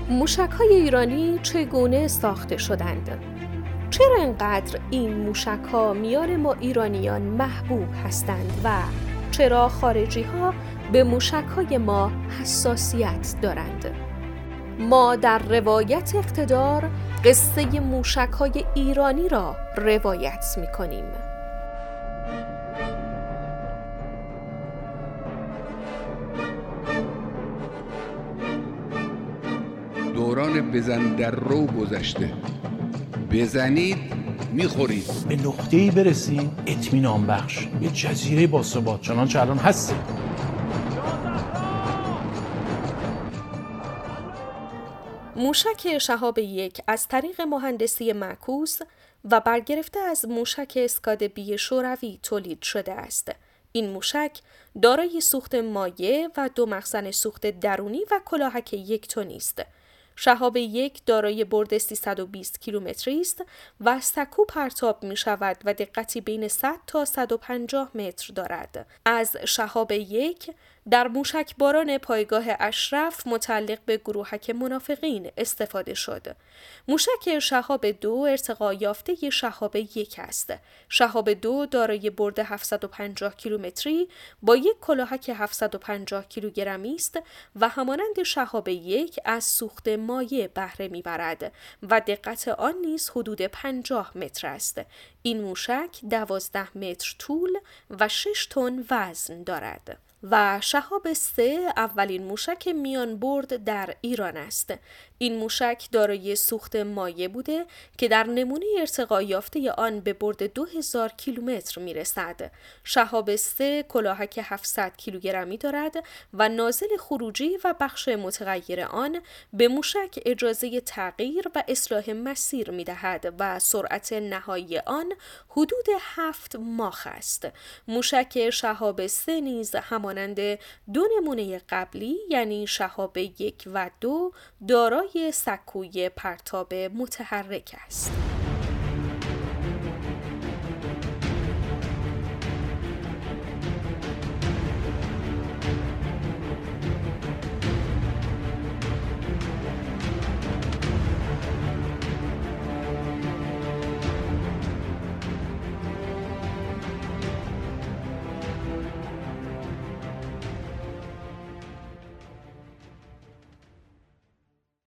موشک‌های ایرانی چگونه ساخته شدند؟ چرا اینقدر این موشک‌ها میان ما ایرانیان محبوب هستند و چرا خارجی‌ها به موشک‌های ما حساسیت دارند؟ ما در روایت اقتدار قصه موشک‌های ایرانی را روایت می‌کنیم. دوران بزن در رو گذشته. بزنید میخورید. به نقطه‌ای برسید اطمینان بخش، یه جزیره باثبات چنانچه الان هستیم. موشک شهاب 1 از طریق مهندسی معکوس و برگرفته از موشک اسکاد بی شوروی تولید شده است. این موشک دارای سوخت مایع و 2 مخزن سوخت درونی و کلاهک 1 تنی است. شهاب 1 دارای برد 320 کیلومتری است و سکو پرتاب می شود و دقتی بین 100 تا 150 متر دارد. از شهاب 1 در موشکباران پایگاه اشرف متعلق به گروهک منافقین استفاده شد. موشک شهاب 2 ارتقا یافته شهاب 1 است. شهاب 2 دارای برد 750 کیلومتری با یک کلاهک 750 کیلوگرمی است و همانند شهاب 1 از سوخت مایع بهره میبرد و دقت آن نیز حدود 50 متر است. این موشک 12 متر طول و 6 تن وزن دارد. و شهاب 3 اولین موشک میان برد در ایران است. این موشک دارای سوخت مایع بوده که در نمونه ارتقا یافته آن به برد 2000 کیلومتر میرسد. شهاب 3 کلاهک 700 کیلوگرمی دارد و نازل خروجی و بخش متغیر آن به موشک اجازه تغییر و اصلاح مسیر میدهد و سرعت نهایی آن حدود 7 ماخ است. موشک شهاب 3 نیز همانند 2 نمونه قبلی یعنی شهاب 1 و 2 دارای سکوی پرتاب متحرک است.